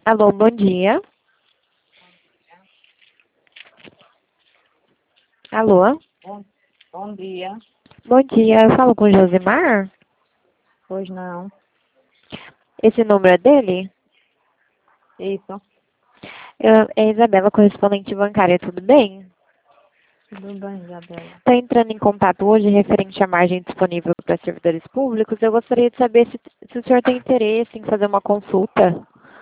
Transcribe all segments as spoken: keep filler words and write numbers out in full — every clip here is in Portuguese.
Alô, bom dia. Alô? Bom, bom dia. Bom dia, eu falo com o Josimar? Pois não. Esse número é dele? Isso. Eu, é Isabela, correspondente bancária, tudo bem? Tudo bem, Isabela. Estou entrando em contato hoje referente à margem disponível para servidores públicos. Eu gostaria de saber se, se o senhor tem interesse em fazer uma consulta.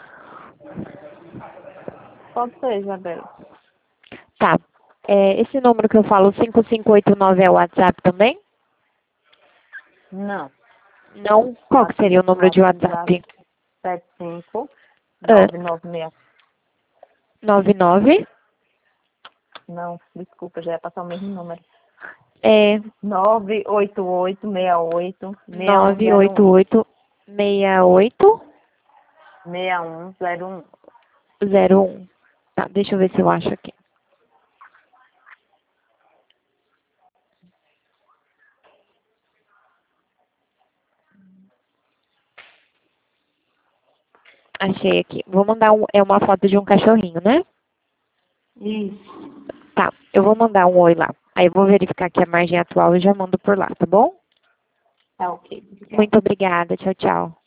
Pode ser, Isabela. Tá. É, esse número que eu falo, cinco cinco oito nove, é o WhatsApp também? Não. Não? Qual que seria o número de WhatsApp? sete cinco Ah, nove nove seis. nove nove? Não, desculpa, já ia passar o mesmo número. É nove oito oito seis oito seis um nove zero oito um. oito seis oito seis um zero um. zero um. Tá, deixa eu ver se eu acho aqui. Achei aqui. Vou mandar um, é uma foto de um cachorrinho, né? Isso. Tá, eu vou mandar um oi lá. Aí eu vou verificar aqui a margem atual e já mando por lá, tá bom? Tá ok. Obrigada. Muito obrigada. Tchau, tchau.